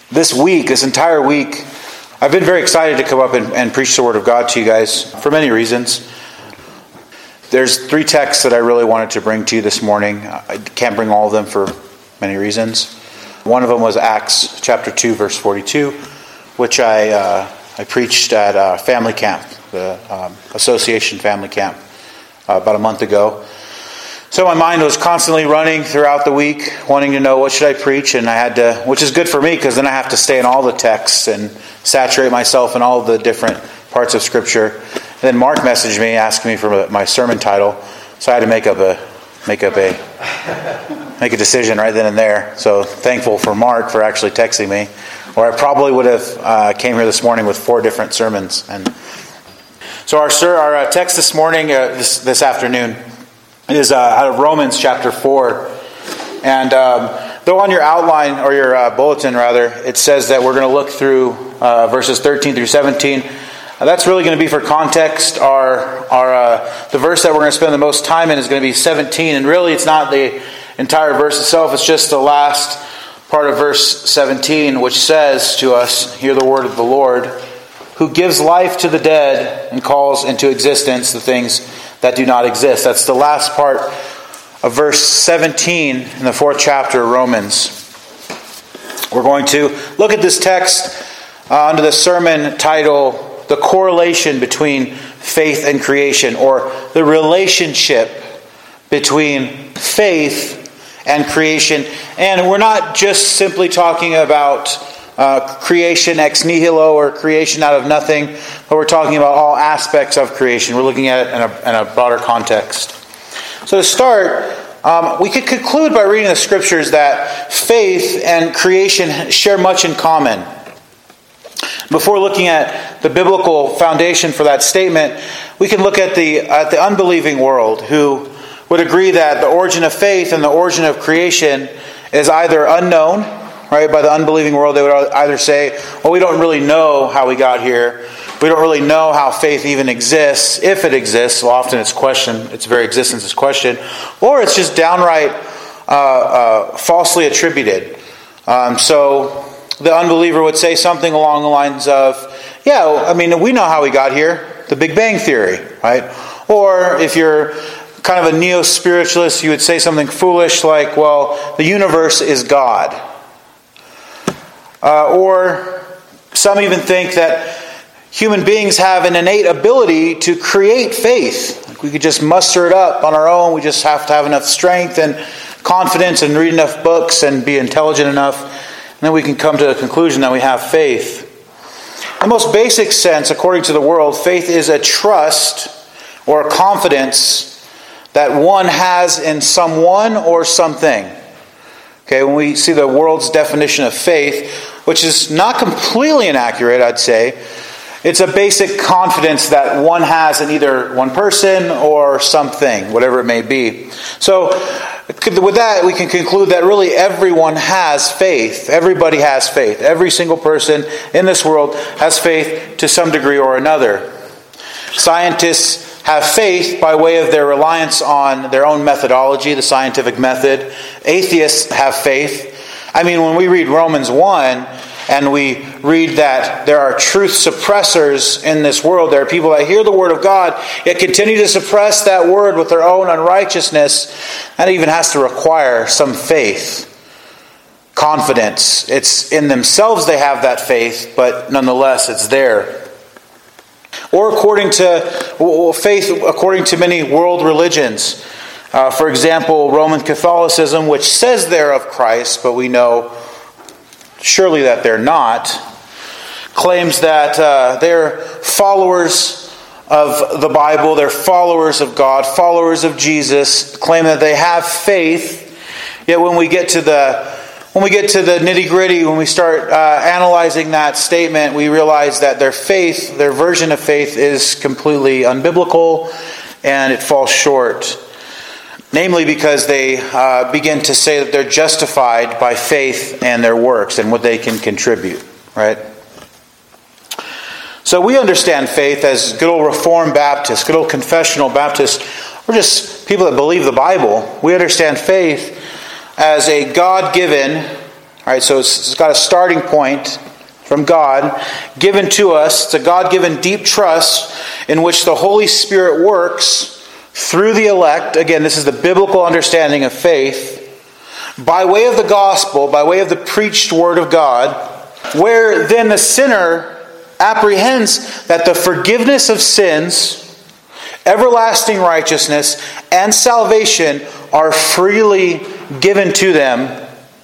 This entire week, I've been very excited to come up and preach the Word of God to you guys for many reasons. There's 3 texts that I really wanted to bring to you this morning. I can't bring all of them for many reasons. One of them was Acts chapter 2, verse 42, which I preached at family camp, the association family camp, about a month ago. So my mind was constantly running throughout the week, wanting to know what should I preach, and I had to, which is good for me because then I have to stay in all the texts and saturate myself in all the different parts of Scripture. And then Mark messaged me asking me for my sermon title, so I had to make a decision right then and there. So thankful for Mark for actually texting me, or I probably would have came here this morning with 4 different sermons. And so our text this morning, this afternoon, is out of Romans chapter 4. And though on your outline, or your bulletin rather, it says that we're going to look through verses 13 through 17. That's really going to be for context. The verse that we're going to spend the most time in is going to be 17. And really it's not the entire verse itself. It's just the last part of verse 17, which says to us, "Hear the word of the Lord, who gives life to the dead and calls into existence the things that do not exist." That's the last part of verse 17 in the 4th chapter of Romans. We're going to look at this text under the sermon title, "The Correlation Between Faith and Creation," or the relationship between faith and creation. And we're not just simply talking about creation ex nihilo, or creation out of nothing, but we're talking about all aspects of creation. We're looking at it in a broader context. So to start, we could conclude by reading the Scriptures that faith and creation share much in common. Before looking at the biblical foundation for that statement, we can look at the unbelieving world, who would agree that the origin of faith and the origin of creation is either unknown. Right, by the unbelieving world, they would either say, well, we don't really know how we got here. We don't really know how faith even exists, if it exists. Well, often it's questioned. Its very existence is questioned. Or it's just downright falsely attributed. So the unbeliever would say something along the lines of, we know how we got here. The Big Bang Theory, right? Or if you're kind of a neo-spiritualist, you would say something foolish like, well, the universe is God. Or some even think that human beings have an innate ability to create faith. Like we could just muster it up on our own. We just have to have enough strength and confidence and read enough books and be intelligent enough. And then we can come to the conclusion that we have faith. In the most basic sense, according to the world, faith is a trust or a confidence that one has in someone or something. Okay, when we see the world's definition of faith, which is not completely inaccurate, I'd say, it's a basic confidence that one has in either one person or something, whatever it may be. So, with that, we can conclude that really everyone has faith. Everybody has faith. Every single person in this world has faith to some degree or another. Scientists have faith by way of their reliance on their own methodology, the scientific method. Atheists have faith. When we read Romans 1 and we read that there are truth suppressors in this world, there are people that hear the Word of God, yet continue to suppress that Word with their own unrighteousness, that even has to require some faith, confidence. It's in themselves they have that faith, but nonetheless it's there. Or according to many world religions. For example, Roman Catholicism, which says they're of Christ, but we know surely that they're not, claims that they're followers of the Bible, they're followers of God, followers of Jesus, claim that they have faith, yet when we get to the nitty-gritty, when we start analyzing that statement, we realize that their faith, their version of faith, is completely unbiblical and it falls short. Namely because they begin to say that they're justified by faith and their works and what they can contribute, right? So we understand faith as good old Reformed Baptists, good old confessional Baptists. We're just people that believe the Bible. We understand faith as a God-given All right, so it's got a starting point from God given to us. It's a God-given deep trust in which the Holy Spirit works through the elect. Again, this is the biblical understanding of faith. By way of the gospel, by way of the preached word of God, where then the sinner apprehends that the forgiveness of sins, everlasting righteousness, and salvation are freely given to them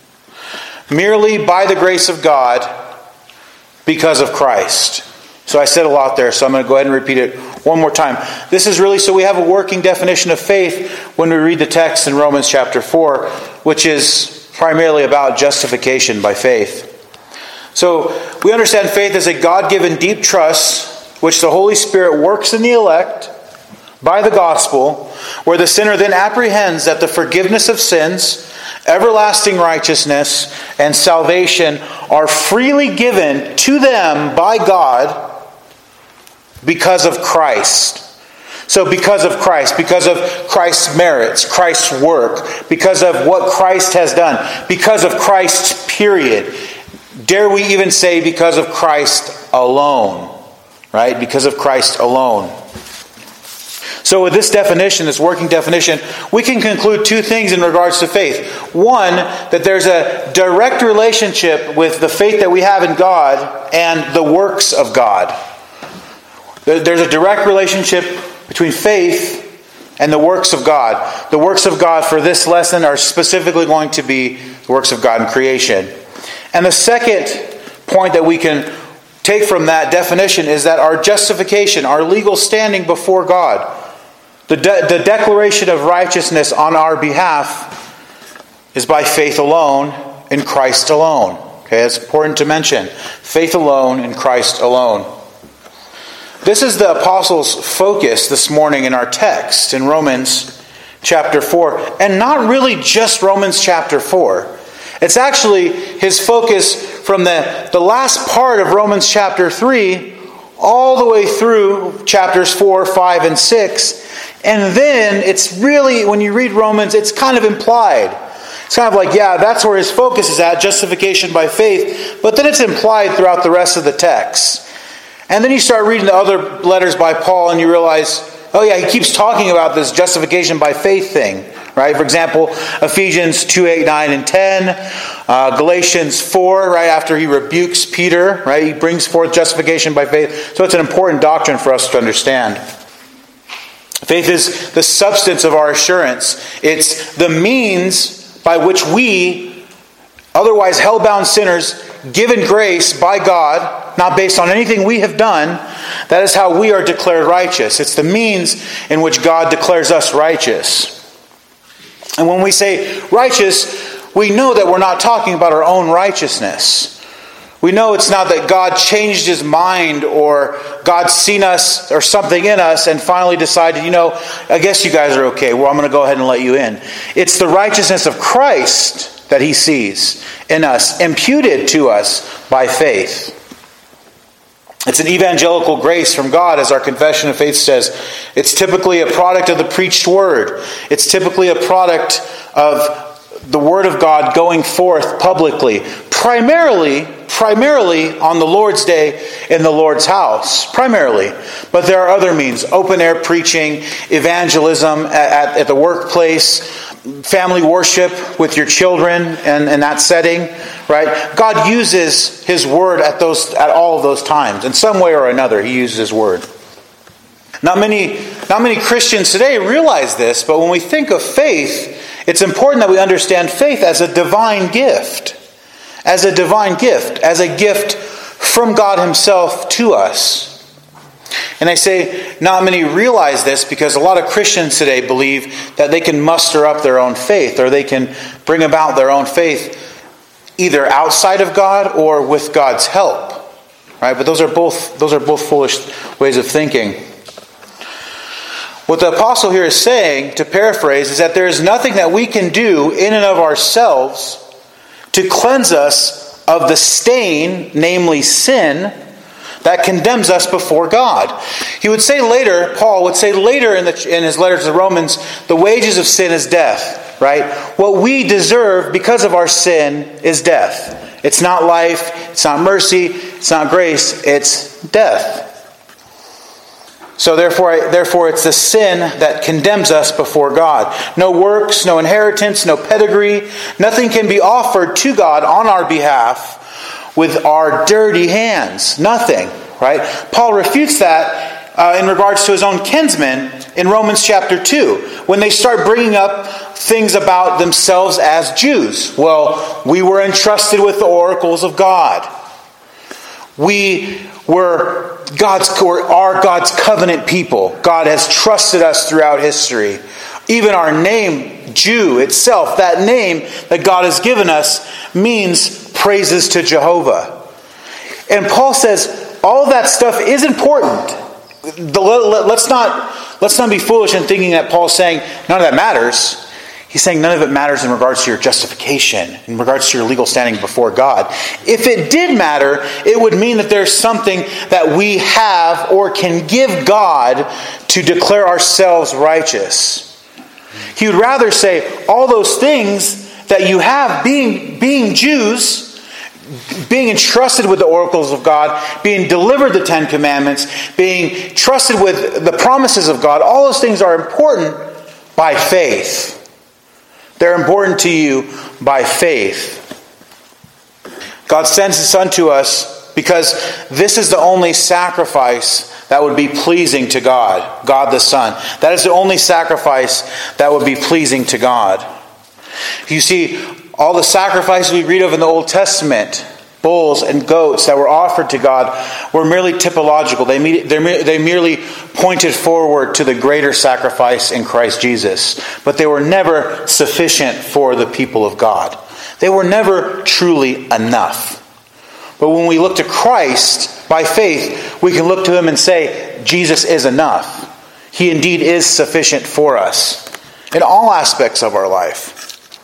merely by the grace of God because of Christ. So I said a lot there, so I'm going to go ahead and repeat it one more time. This is really so we have a working definition of faith when we read the text in Romans chapter 4, which is primarily about justification by faith. So we understand faith as a God-given deep trust which the Holy Spirit works in the elect by the gospel, where the sinner then apprehends that the forgiveness of sins, everlasting righteousness, and salvation are freely given to them by God because of Christ. So because of Christ's merits, Christ's work, because of what Christ has done, because of Christ, period. Dare we even say because of Christ alone, right? Because of Christ alone. So with this definition, this working definition, we can conclude two things in regards to faith. One, that there's a direct relationship with the faith that we have in God and the works of God. There's a direct relationship between faith and the works of God. The works of God for this lesson are specifically going to be the works of God in creation. And the second point that we can take from that definition is that our justification, our legal standing before God, the declaration of righteousness on our behalf is by faith alone, in Christ alone. Okay, that's important to mention. Faith alone, in Christ alone. This is the apostle's focus this morning in our text in Romans chapter 4. And not really just Romans chapter 4. It's actually his focus from the last part of Romans chapter 3 all the way through chapters 4, 5, and 6. And then it's really, when you read Romans, it's kind of implied. It's kind of like, yeah, that's where his focus is at, justification by faith. But then it's implied throughout the rest of the text. And then you start reading the other letters by Paul and you realize, oh yeah, he keeps talking about this justification by faith thing. Right? For example, Ephesians 2, 8, 9, and 10. Galatians 4, right after he rebukes Peter. Right? He brings forth justification by faith. So it's an important doctrine for us to understand. Faith is the substance of our assurance. It's the means by which we, otherwise hell-bound sinners, given grace by God, not based on anything we have done, that is how we are declared righteous. It's the means in which God declares us righteous. And when we say righteous, we know that we're not talking about our own righteousness. We know it's not that God changed his mind or God's seen us or something in us and finally decided, I guess you guys are okay. Well, I'm going to go ahead and let you in. It's the righteousness of Christ that he sees in us, imputed to us by faith. It's an evangelical grace from God, as our confession of faith says. It's typically a product of the preached word. It's typically a product of the word of God going forth publicly. Primarily on the Lord's Day in the Lord's house. Primarily. But there are other means. Open air preaching, evangelism at the workplace, family worship with your children and in that setting. Right? God uses his word at all of those times. In some way or another, he uses his word. Not many Christians today realize this, but when we think of faith, it's important that we understand faith as a divine gift. As a divine gift. As a gift from God himself to us. And I say not many realize this because a lot of Christians today believe that they can muster up their own faith or they can bring about their own faith either outside of God or with God's help. Right? But those are both foolish ways of thinking. What the apostle here is saying, to paraphrase, is that there is nothing that we can do in and of ourselves to cleanse us of the stain, namely sin, that condemns us before God. Paul would say later in his letter to the Romans, the wages of sin is death. right? What we deserve because of our sin is death. It's not life, it's not mercy, it's not grace, it's death. So therefore it's the sin that condemns us before God. No works, no inheritance, no pedigree. Nothing can be offered to God on our behalf with our dirty hands. Nothing, right? Paul refutes that in regards to his own kinsmen in Romans chapter 2, when they start bringing up things about themselves as Jews. Well, we were entrusted with the oracles of God. We are God's covenant people. God has trusted us throughout history. Even our name, Jew itself, that name that God has given us, means praises to Jehovah. And Paul says all that stuff is important. Let's not be foolish in thinking that Paul's saying none of that matters. He's saying none of it matters in regards to your justification, in regards to your legal standing before God. If it did matter, it would mean that there's something that we have or can give God to declare ourselves righteous. He would rather say all those things that you have, being Jews, being entrusted with the oracles of God, being delivered the Ten Commandments, being trusted with the promises of God, all those things are important by faith. They're important to you by faith. God sends His Son to us because this is the only sacrifice that would be pleasing to God. God the Son. That is the only sacrifice that would be pleasing to God. You see, all the sacrifices we read of in the Old Testament, bulls and goats that were offered to God, were merely typological. They merely pointed forward to the greater sacrifice in Christ Jesus. But they were never sufficient for the people of God. They were never truly enough. But when we look to Christ by faith, we can look to Him and say, Jesus is enough. He indeed is sufficient for us in all aspects of our life.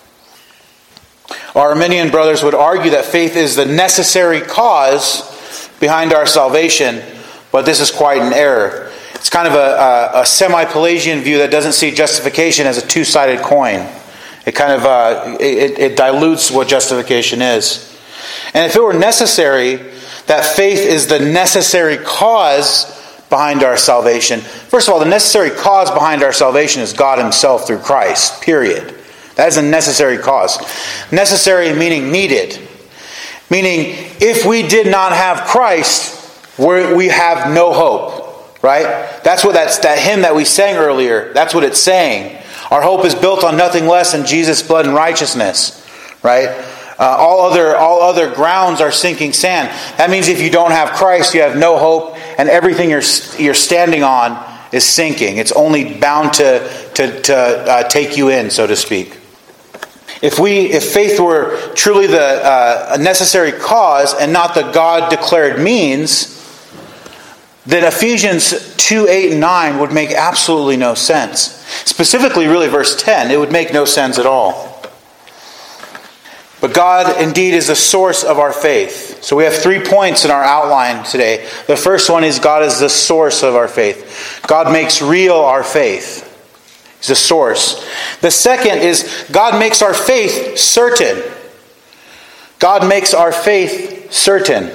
Our Arminian brothers would argue that faith is the necessary cause behind our salvation, but this is quite an error. It's kind of a semi-Pelagian view that doesn't see justification as a two-sided coin. It kind of it dilutes what justification is. And if it were necessary that faith is the necessary cause behind our salvation, first of all, the necessary cause behind our salvation is God Himself through Christ, period. That is a necessary cause. Necessary meaning needed. Meaning, if we did not have Christ, we have no hope. Right? That's that hymn that we sang earlier. That's what it's saying. Our hope is built on nothing less than Jesus' blood and righteousness. Right? All other grounds are sinking sand. That means if you don't have Christ, you have no hope, and everything you're standing on is sinking. It's only bound to take you in, so to speak. If faith were truly the necessary cause and not the God-declared means, then Ephesians 2:8 and 9 would make absolutely no sense. Specifically, really, verse 10, it would make no sense at all. But God indeed is the source of our faith. So we have 3 points in our outline today. The first one is God is the source of our faith. God makes real our faith. He's the source. The second is God makes our faith certain. God makes our faith certain.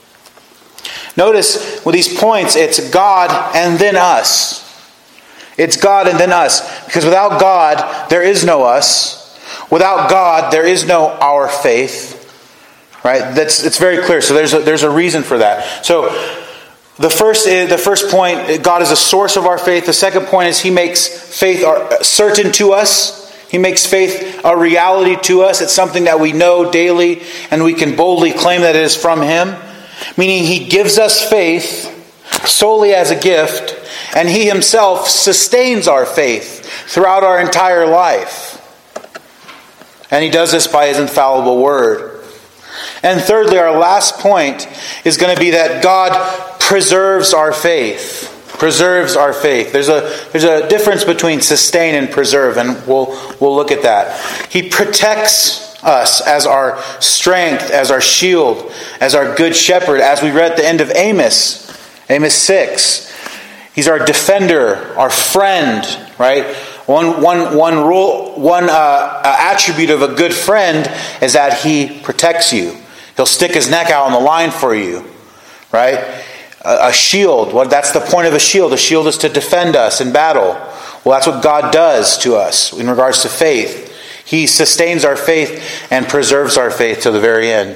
Notice with these points, it's God and then us. It's God and then us. Because without God, there is no us. Without God, there is no our faith. Right? It's very clear. So there's a reason for that. So the first point, God is a source of our faith. The second point is He makes faith certain to us. He makes faith a reality to us. It's something that we know daily and we can boldly claim that it is from Him. Meaning He gives us faith solely as a gift, and He Himself sustains our faith throughout our entire life. And He does this by His infallible word. And thirdly, our last point is going to be that God preserves our faith. Preserves our faith. There's a difference between sustain and preserve, and we'll look at that. He protects us as our strength, as our shield, as our good shepherd, as we read at the end of Amos 6. He's our defender, our friend, right? One attribute of a good friend is that he protects you. He'll stick his neck out on the line for you, right? A shield. Well, that's the point of a shield. A shield is to defend us in battle. Well, that's what God does to us in regards to faith. He sustains our faith and preserves our faith to the very end.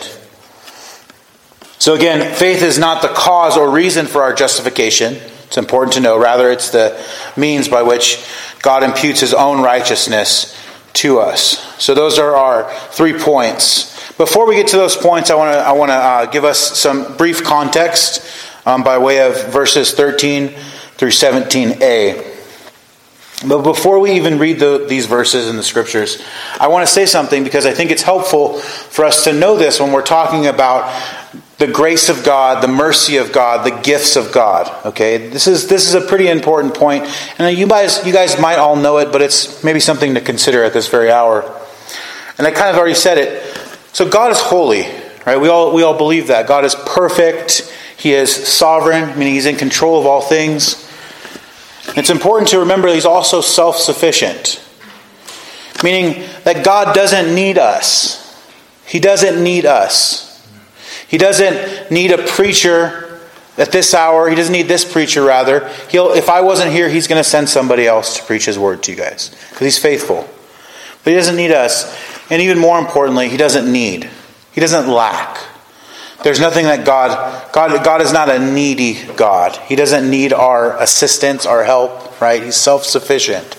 So again, faith is not the cause or reason for our justification. It's important to know. Rather, it's the means by which God imputes His own righteousness to us. So those are our 3 points. Before we get to those points, I want to give us some brief context by way of verses 13 through 17a. But before we even read these verses in the Scriptures, I want to say something because I think it's helpful for us to know this when we're talking about the grace of God, the mercy of God, the gifts of God. Okay, this is a pretty important point, and you guys might all know it, but it's maybe something to consider at this very hour. And I kind of already said it. So God is holy, right? We all believe that God is perfect. He is sovereign, meaning He's in control of all things. It's important to remember He's also self-sufficient, meaning that God doesn't need us. He doesn't need us. He doesn't need a preacher at this hour. He doesn't need this preacher, rather. If I wasn't here, He's going to send somebody else to preach His word to you guys, because He's faithful. But He doesn't need us. And even more importantly, He doesn't need. He doesn't lack. There's nothing that God is not a needy God. He doesn't need our assistance, our help, right? He's self-sufficient.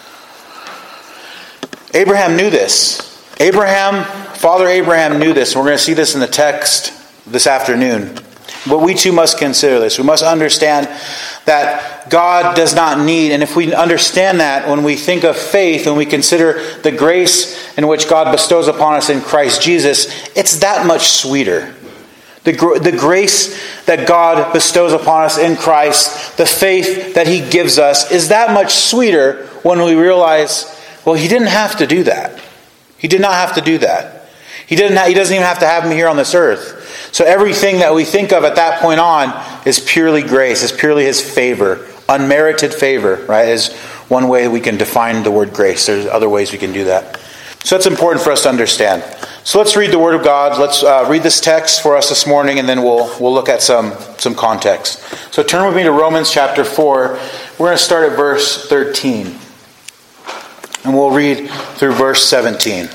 Abraham knew this. Father Abraham knew this. And we're going to see this in the text this afternoon. But we too must consider this. We must understand that God does not need, and if we understand that when we think of faith and we consider the grace in which God bestows upon us in Christ Jesus, it's that much sweeter. The grace that God bestows upon us in Christ, the faith that He gives us, is that much sweeter when we realize, well, He didn't have to do that. He did not have to do that. He doesn't even have to have me here on this earth. So everything that we think of at that point on is purely grace, is purely His favor, unmerited favor, right? Is one way we can define the word grace. There's other ways we can do that. So it's important for us to understand. So let's read the Word of God. Let's read this text for us this morning, and then we'll look at some context. So turn with me to Romans chapter 4. We're going to start at verse 13. And we'll read through verse 17.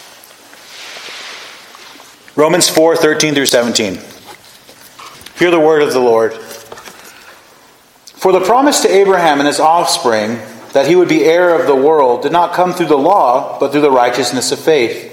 Romans 4, 13 through 17. Hear the word of the Lord. For the promise to Abraham and his offspring, that he would be heir of the world, did not come through the law, but through the righteousness of faith.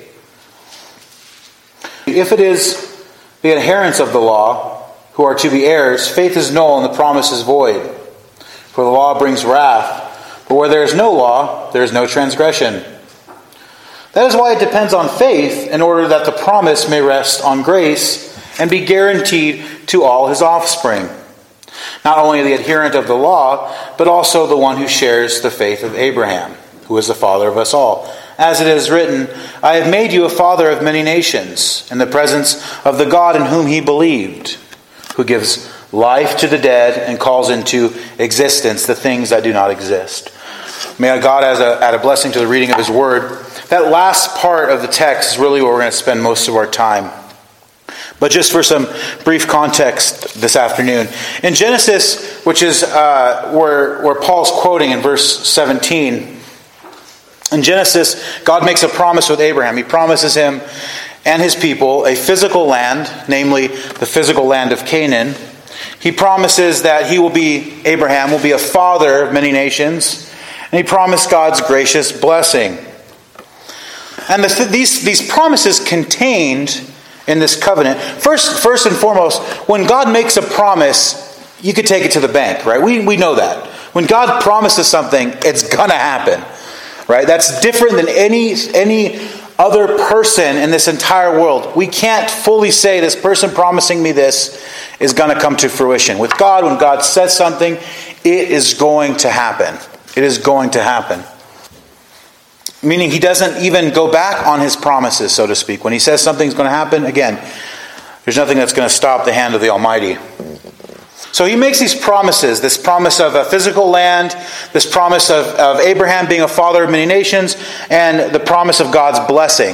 If it is the adherents of the law who are to be heirs, faith is null and the promise is void. For the law brings wrath, but where there is no law, there is no transgression. That is why it depends on faith, in order that the promise may rest on grace and be guaranteed to all his offspring. Not only the adherent of the law, but also the one who shares the faith of Abraham, who is the father of us all. As it is written, I have made you a father of many nations, in the presence of the God in whom he believed, who gives life to the dead and calls into existence the things that do not exist. May God add a blessing to the reading of his word. That last part of the text is really where we're going to spend most of our time. But just for some brief context this afternoon. In Genesis, which is where Paul's quoting in verse 17, in Genesis, God makes a promise with Abraham. He promises him and his people a physical land, namely the physical land of Canaan. He promises that Abraham will be a father of many nations. And he promised God's gracious blessing. And these promises contained in this covenant. First and foremost, when God makes a promise, you could take it to the bank, right? We know that. When God promises something, it's going to happen, right? That's different than any other person in this entire world. We can't fully say this person promising me this is going to come to fruition. With God, when God says something, it is going to happen. It is going to happen. Meaning he doesn't even go back on his promises, so to speak. When he says something's going to happen, again, there's nothing that's going to stop the hand of the Almighty. So he makes these promises, this promise of a physical land, this promise of Abraham being a father of many nations, and the promise of God's blessing.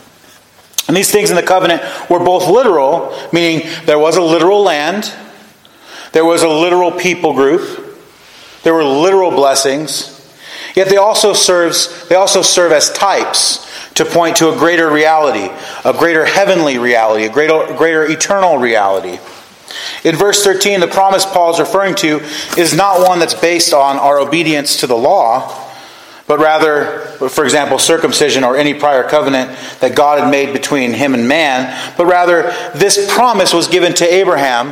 And these things in the covenant were both literal, meaning there was a literal land, there was a literal people group, there were literal blessings, yet they also serve as types to point to a greater reality, a greater heavenly reality, a greater eternal reality. In verse 13, the promise Paul is referring to is not one that's based on our obedience to the law, but rather, for example, circumcision or any prior covenant that God had made between him and man. But rather, this promise was given to Abraham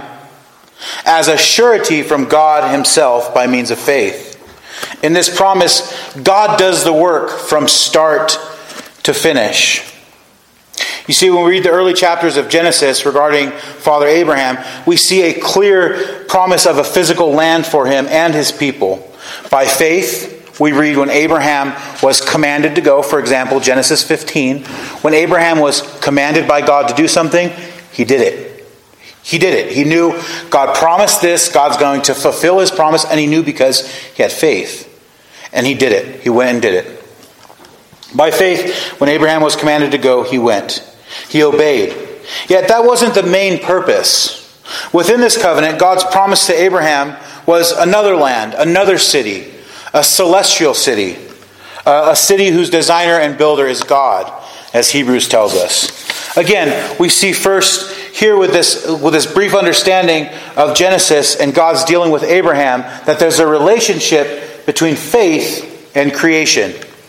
as a surety from God himself by means of faith. In this promise, God does the work from start to finish. You see, when we read the early chapters of Genesis regarding Father Abraham, we see a clear promise of a physical land for him and his people. By faith, we read when Abraham was commanded to go, for example, Genesis 15, when Abraham was commanded by God to do something, he did it. He did it. He knew God promised this, God's going to fulfill his promise, and he knew because he had faith. And he did it. He went and did it. By faith, when Abraham was commanded to go, he went. He obeyed. Yet that wasn't the main purpose. Within this covenant, God's promise to Abraham was another land, another city, a celestial city, a city whose designer and builder is God, as Hebrews tells us. Again, we see first here with this brief understanding of Genesis and God's dealing with Abraham that there's a relationship between faith and creation.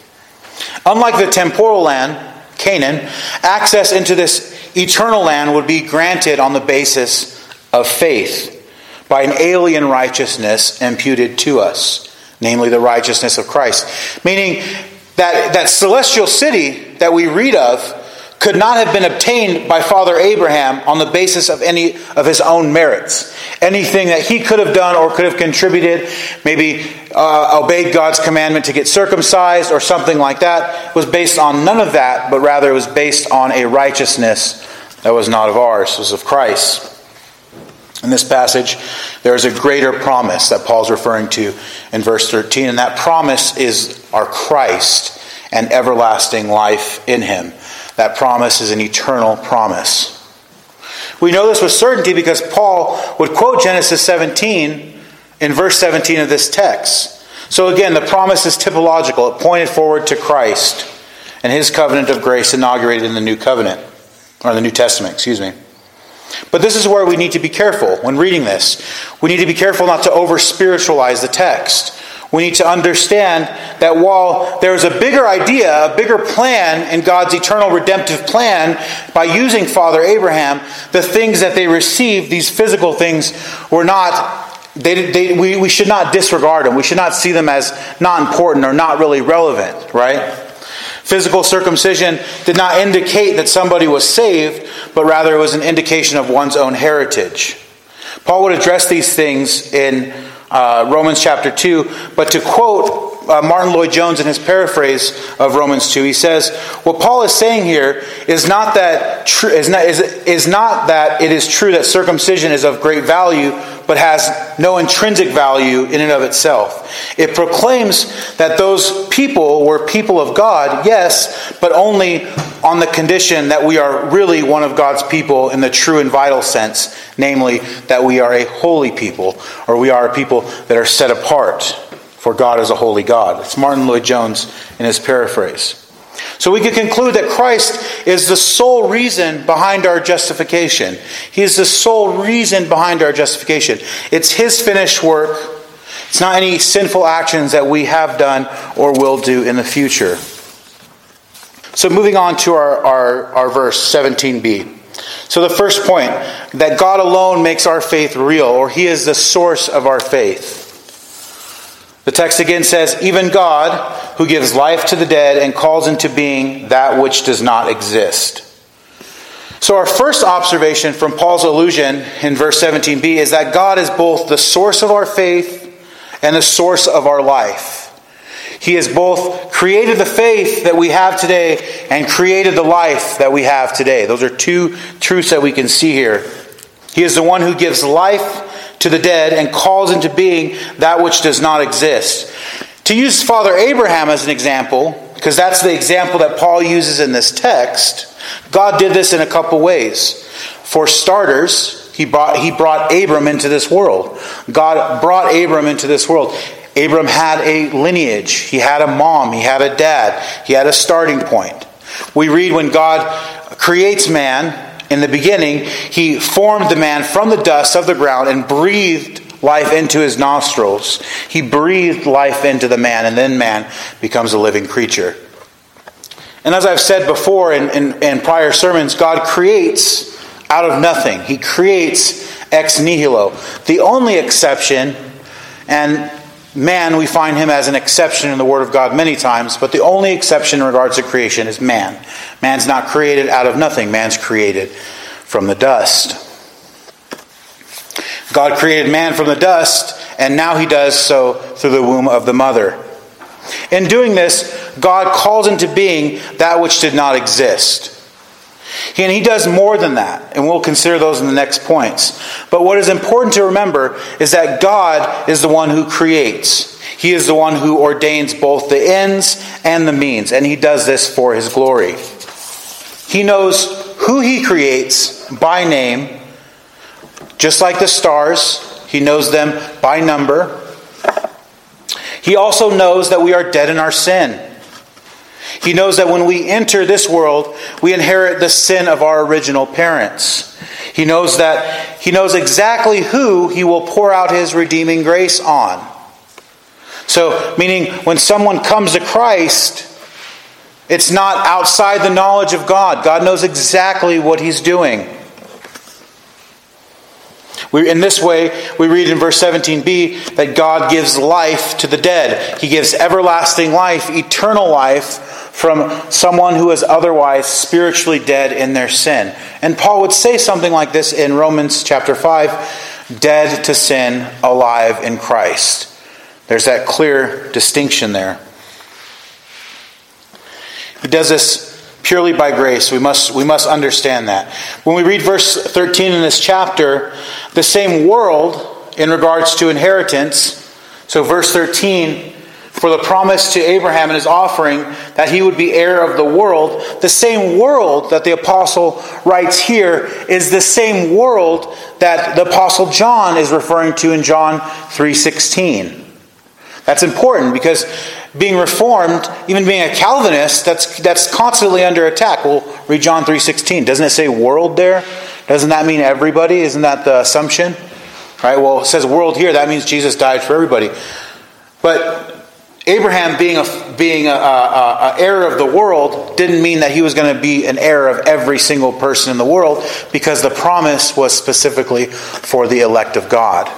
Unlike the temporal land, Canaan, access into this eternal land would be granted on the basis of faith by an alien righteousness imputed to us, namely the righteousness of Christ. Meaning that celestial city that we read of could not have been obtained by Father Abraham on the basis of any of his own merits. Anything that he could have done or could have contributed, maybe obeyed God's commandment to get circumcised or something like that, was based on none of that, but rather it was based on a righteousness that was not of ours, it was of Christ. In this passage, there is a greater promise that Paul's referring to in verse 13, and that promise is our Christ and everlasting life in him. That promise is an eternal promise. We know this with certainty because Paul would quote Genesis 17 in verse 17 of this text. So again, the promise is typological. It pointed forward to Christ and his covenant of grace inaugurated in the New Covenant, or the New Testament, excuse me. But this is where we need to be careful when reading this. We need to be careful not to over-spiritualize the text. We need to understand that while there is a bigger idea, a bigger plan in God's eternal redemptive plan by using Father Abraham, the things that they received, these physical things, were not, we should not disregard them. We should not see them as not important or not really relevant, right? Physical circumcision did not indicate that somebody was saved, but rather it was an indication of one's own heritage. Paul would address these things in Romans chapter 2, but to quote Martin Lloyd-Jones in his paraphrase of Romans 2, he says, what Paul is saying here is not that it is true that circumcision is of great value, but has no intrinsic value in and of itself. It proclaims that those people were people of God, yes, but only on the condition that we are really one of God's people in the true and vital sense, namely that we are a holy people, or we are a people that are set apart, for God is a holy God. It's Martin Lloyd-Jones in his paraphrase. So we can conclude that Christ is the sole reason behind our justification. He is the sole reason behind our justification. It's his finished work. It's not any sinful actions that we have done or will do in the future. So moving on to our verse 17b. So the first point, that God alone makes our faith real, or he is the source of our faith. The text again says, even God, who gives life to the dead and calls into being that which does not exist. So our first observation from Paul's allusion in verse 17b is that God is both the source of our faith and the source of our life. He has both created the faith that we have today and created the life that we have today. Those are two truths that we can see here. He is the one who gives life to the dead and calls into being that which does not exist. To use Father Abraham as an example, because that's the example that Paul uses in this text, God did this in a couple ways. For starters, He brought Abram into this world. God brought Abram into this world. Abram had a lineage. He had a mom. He had a dad. He had a starting point. We read when God creates man, in the beginning, He formed the man from the dust of the ground and breathed life into his nostrils. He breathed life into the man, and then man becomes a living creature. And as I've said before in prior sermons, God creates out of nothing. He creates ex nihilo. The only exception, and man, we find him as an exception in the Word of God many times, but the only exception in regards to creation is man. Man's not created out of nothing. Man's created from the dust. God created man from the dust, and now He does so through the womb of the mother. In doing this, God calls into being that which did not exist. And He does more than that, and we'll consider those in the next points. But what is important to remember is that God is the one who creates. He is the one who ordains both the ends and the means, and He does this for His glory. He knows who He creates by name, just like the stars. He knows them by number. He also knows that we are dead in our sin. He knows that when we enter this world, we inherit the sin of our original parents. He knows exactly who He will pour out His redeeming grace on. So, meaning when someone comes to Christ, it's not outside the knowledge of God. God knows exactly what He's doing. In this way, we read in verse 17b that God gives life to the dead. He gives everlasting life, eternal life, from someone who is otherwise spiritually dead in their sin. And Paul would say something like this in Romans chapter 5, dead to sin, alive in Christ. There's that clear distinction there. He does this purely by grace. We must understand that. When we read verse 13 in this chapter, the same world in regards to inheritance, so verse 13, for the promise to Abraham and his offering that he would be heir of the world, the same world that the apostle writes here is the same world that the apostle John is referring to in John 3:16. That's important because being Reformed, even being a Calvinist, that's constantly under attack. We'll read John 3:16. Doesn't it say world there? Doesn't that mean everybody? Isn't that the assumption? Right? Well, it says world here. That means Jesus died for everybody. But Abraham being a heir of the world didn't mean that he was going to be an heir of every single person in the world, because the promise was specifically for the elect of God.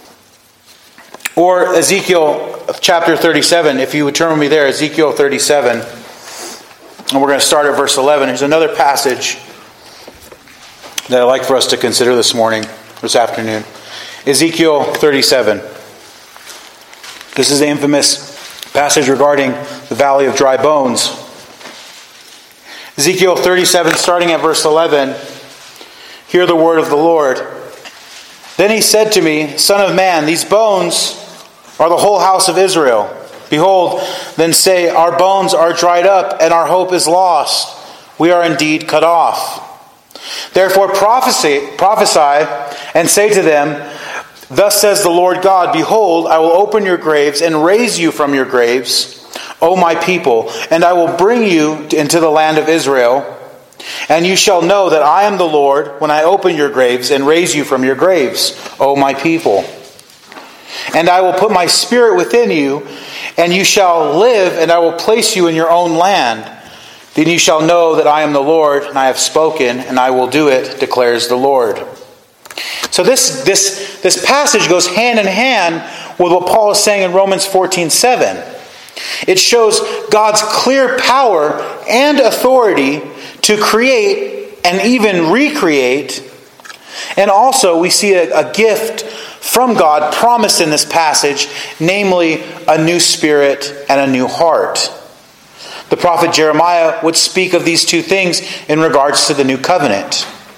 Or Ezekiel chapter 37, if you would turn with me there, Ezekiel 37. And we're going to start at verse 11. Here's another passage that I'd like for us to consider this afternoon. Ezekiel 37. This is the infamous passage regarding the valley of dry bones. Ezekiel 37, starting at verse 11. Hear the word of the Lord. Then he said to me, Son of man, these bones are the whole house of Israel. Behold, then say, our bones are dried up, and our hope is lost. We are indeed cut off. Therefore prophesy and say to them, Thus says the Lord God, Behold, I will open your graves and raise you from your graves, O my people, and I will bring you into the land of Israel. And you shall know that I am the Lord when I open your graves and raise you from your graves, O my people. And I will put my spirit within you, and you shall live, and I will place you in your own land. Then you shall know that I am the Lord, and I have spoken, and I will do it, declares the Lord. So this passage goes hand in hand with what Paul is saying in Romans 14:7. It shows God's clear power and authority to create and even recreate. And also we see a gift from God promised in this passage, namely a new spirit and a new heart. The prophet Jeremiah would speak of these two things in regards to the new covenant.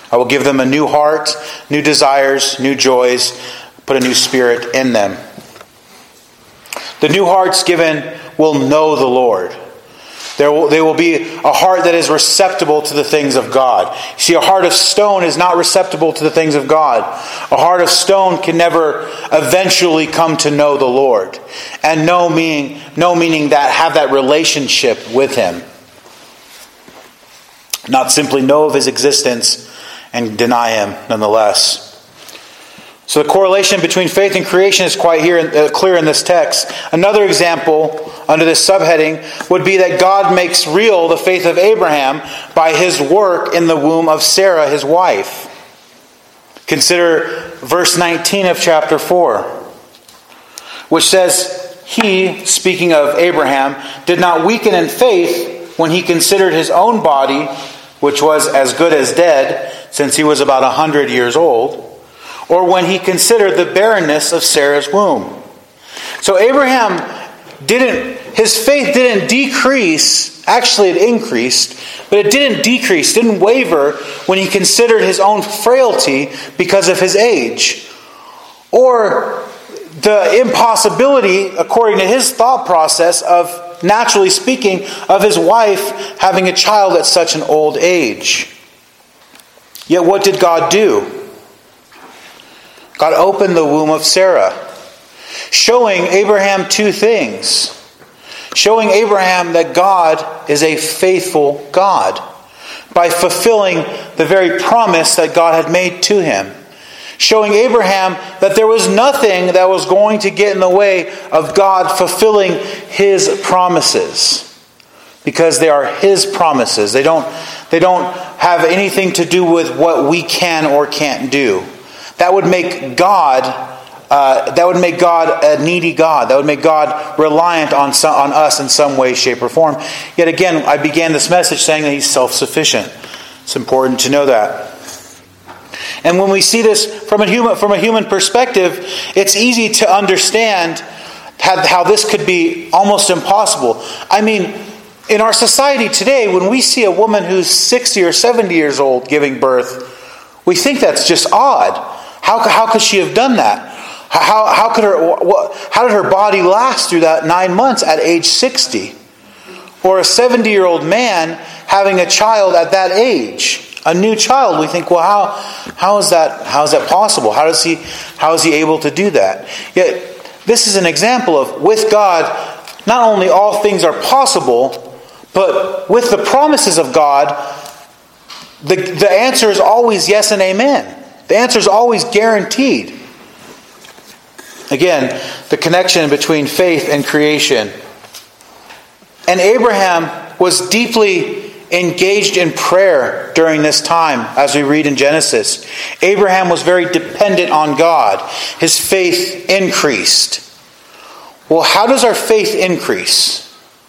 I will give them a new heart, new desires, new joys, put a new spirit in them. The new hearts given will know the Lord. They will be a heart that is receptible to the things of God. You see, a heart of stone is not receptible to the things of God. A heart of stone can never eventually come to know the Lord. And know meaning that have that relationship with Him. Not simply know of His existence and deny Him nonetheless. So the correlation between faith and creation is quite clear in this text. Another example under this subheading would be that God makes real the faith of Abraham by His work in the womb of Sarah, his wife. Consider verse 19 of chapter 4, which says, He, speaking of Abraham, did not weaken in faith when he considered his own body, which was as good as dead, since he was about 100 years old, or when he considered the barrenness of Sarah's womb. So Abraham his faith didn't decrease, actually it increased, but it didn't decrease, didn't waver when he considered his own frailty because of his age. Or the impossibility, according to his thought process of, naturally speaking, of his wife having a child at such an old age. Yet what did God do? God opened the womb of Sarah, showing Abraham two things. Showing Abraham that God is a faithful God by fulfilling the very promise that God had made to him. Showing Abraham that there was nothing that was going to get in the way of God fulfilling His promises. Because they are His promises. They don't have anything to do with what we can or can't do. That would make God a needy God. That would make God reliant on us in some way, shape, or form. Yet again, I began this message saying that He's self-sufficient. It's important to know that. And when we see this from a human perspective, it's easy to understand how this could be almost impossible. I mean, in our society today, when we see a woman who's 60 or 70 years old giving birth, we think that's just odd. How could she have done that? How did her body last through that 9 months at age 60? Or a 70-year-old man having a child at that age, a new child. We think, well, how is that possible? How is he able to do that? Yet this is an example of, with God, not only all things are possible, but with the promises of God, the answer is always yes and amen. The answer is always guaranteed. Again, the connection between faith and creation. And Abraham was deeply engaged in prayer during this time, as we read in Genesis. Abraham was very dependent on God. His faith increased. Well, how does our faith increase?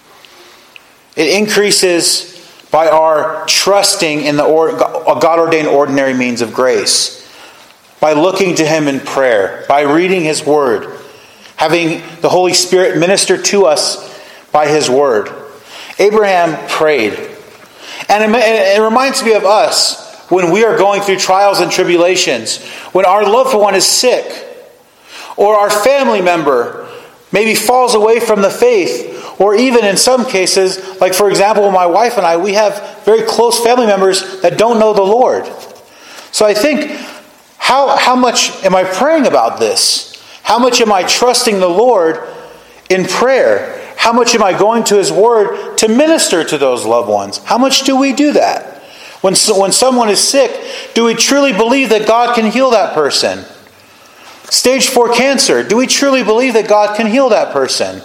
It increases by our trusting in the God-ordained ordinary means of grace. By looking to Him in prayer, by reading His Word, having the Holy Spirit minister to us by His Word. Abraham prayed. And it reminds me of us when we are going through trials and tribulations, when our loved one is sick, or our family member maybe falls away from the faith, or even in some cases, like for example, my wife and I, we have very close family members that don't know the Lord. So I think, How much am I praying about this? How much am I trusting the Lord in prayer? How much am I going to His Word to minister to those loved ones? How much do we do that? When someone is sick, do we truly believe that God can heal that person? Stage 4 cancer, do we truly believe that God can heal that person?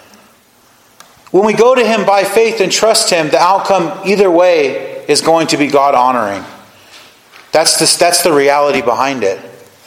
When we go to Him by faith and trust Him, the outcome either way is going to be God honoring. That's the reality behind it.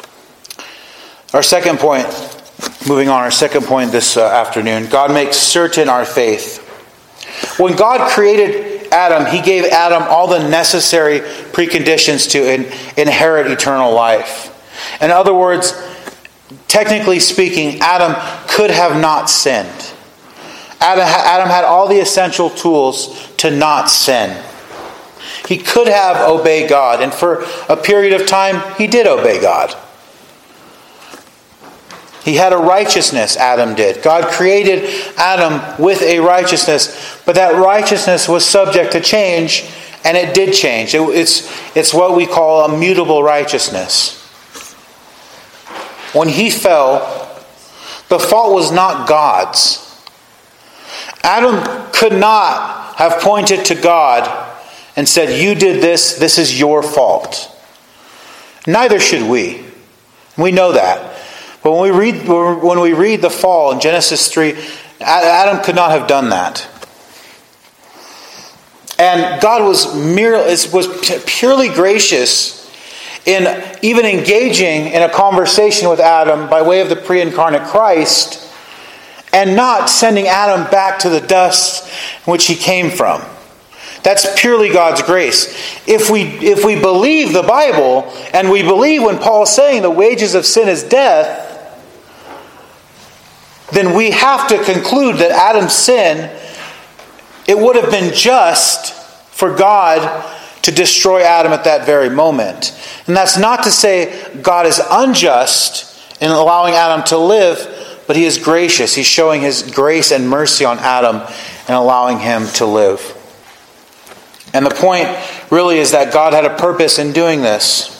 Our second point, moving on, our second point this afternoon, God makes certain our faith. When God created Adam, He gave Adam all the necessary preconditions to inherit eternal life. In other words, technically speaking, Adam could have not sinned. Adam had all the essential tools to not sin. He could have obeyed God, and for a period of time, he did obey God. He had a righteousness, Adam did. God created Adam with a righteousness, but that righteousness was subject to change, and it did change. It's what we call a mutable righteousness. When he fell, the fault was not God's. Adam could not have pointed to God and said, "You did this, this is your fault." Neither should we. We know that. But when we read the fall in Genesis 3, Adam could not have done that. And God was purely gracious in even engaging in a conversation with Adam by way of the pre-incarnate Christ, and not sending Adam back to the dust in which he came from. That's purely God's grace. If we believe the Bible, and we believe when Paul is saying the wages of sin is death, then we have to conclude that Adam's sin, it would have been just for God to destroy Adam at that very moment. And that's not to say God is unjust in allowing Adam to live, but he is gracious. He's showing his grace and mercy on Adam and allowing him to live. And the point really is that God had a purpose in doing this.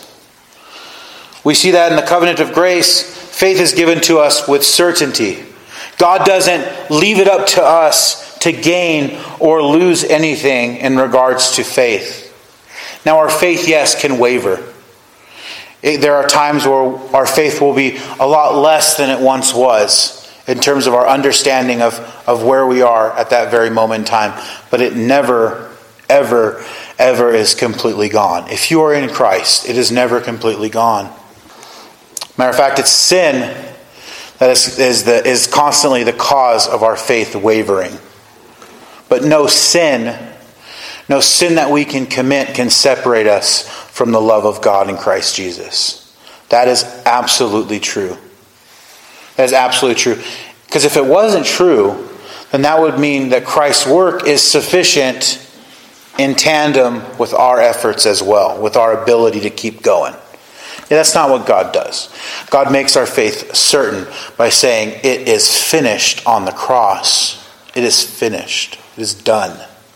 We see that in the covenant of grace, faith is given to us with certainty. God doesn't leave it up to us to gain or lose anything in regards to faith. Now our faith, yes, can waver. There are times where our faith will be a lot less than it once was in terms of our understanding of where we are at that very moment in time. But it never, ever, ever is completely gone. If you are in Christ, it is never completely gone. Matter of fact, it's sin that is constantly the cause of our faith wavering. But no sin that we can commit can separate us from the love of God in Christ Jesus. That is absolutely true. That is absolutely true. Because if it wasn't true, then that would mean that Christ's work is sufficient in tandem with our efforts as well, with our ability to keep going. Yeah, that's not what God does. God makes our faith certain by saying, "It is finished on the cross. It is finished. It is done."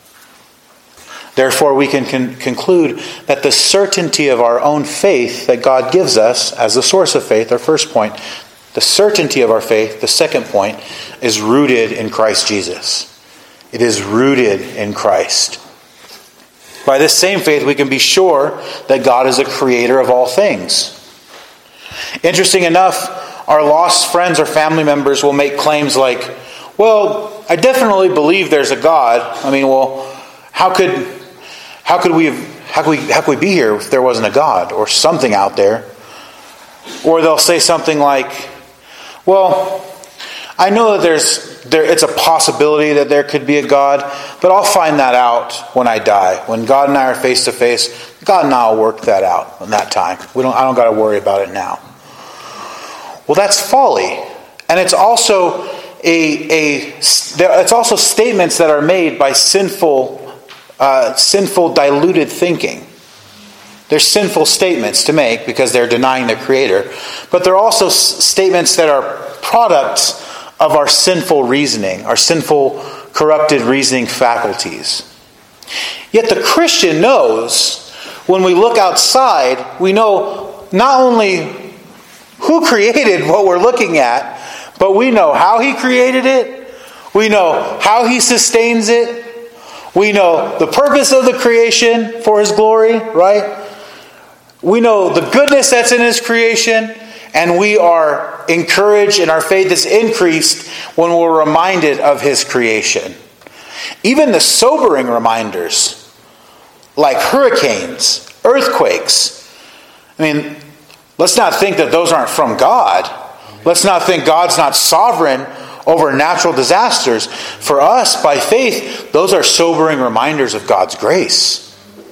Therefore, we can conclude that the certainty of our own faith that God gives us as the source of faith, our first point, the certainty of our faith, the second point, is rooted in Christ Jesus. It is rooted in Christ. By this same faith, we can be sure that God is the creator of all things. Interesting enough, our lost friends or family members will make claims like, "Well, I definitely believe there's a God. I mean, well, how could we be here if there wasn't a God or something out there?" Or they'll say something like, "Well, I know that it's a possibility that there could be a God, but I'll find that out when I die. When God and I are face to face, God and I will work that out in that time. I don't got to worry about it now." Well, that's folly, and it's also it's also statements that are made by sinful diluted thinking. They're sinful statements to make because they're denying the Creator, but they're also statements that are products of our sinful reasoning, our sinful, corrupted reasoning faculties. Yet the Christian knows, when we look outside, we know not only who created what we're looking at, but we know how He created it. We know how He sustains it. We know the purpose of the creation for His glory, right? We know the goodness that's in His creation, and we are encouraged and our faith is increased when we're reminded of His creation. Even the sobering reminders, like hurricanes, earthquakes. I mean, let's not think that those aren't from God. Let's not think God's not sovereign over natural disasters. For us, by faith, those are sobering reminders of God's grace.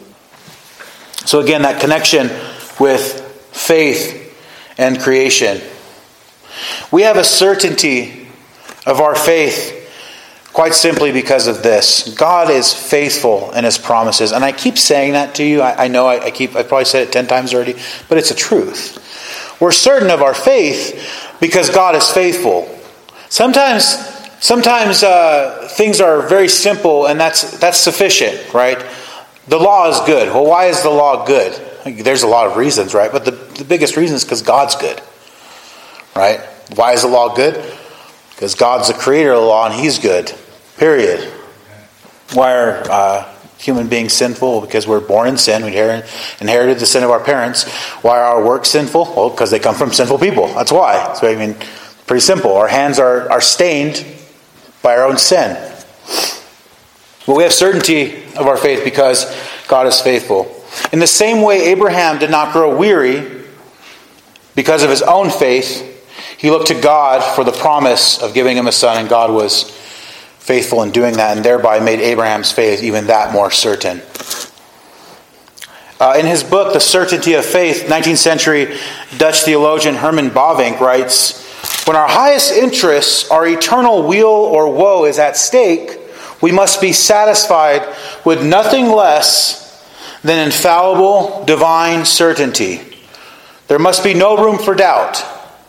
So again, that connection with faith and creation. We have a certainty of our faith Quite simply because of this. God is faithful in his promises. And I keep saying that to you. I know I probably said it 10 times already, but it's a truth. We're certain of our faith because God is faithful. Sometimes things are very simple, and that's sufficient, right? The law is good. Well, why is the law good? There's a lot of reasons, right? But the biggest reason is because God's good, right? Why is the law good? Because God's the creator of the law and he's good. Period. Why are human beings sinful? Because we're born in sin. We inherited the sin of our parents. Why are our works sinful? Well, because they come from sinful people. That's why. So, pretty simple. Our hands are stained by our own sin. But we have certainty of our faith because God is faithful. In the same way, Abraham did not grow weary because of his own faith. He looked to God for the promise of giving him a son, and God was faithful in doing that, and thereby made Abraham's faith even that more certain. In his book, The Certainty of Faith, 19th century Dutch theologian Herman Bavinck writes, "When our highest interests, our eternal weal or woe is at stake, we must be satisfied with nothing less than infallible divine certainty. There must be no room for doubt."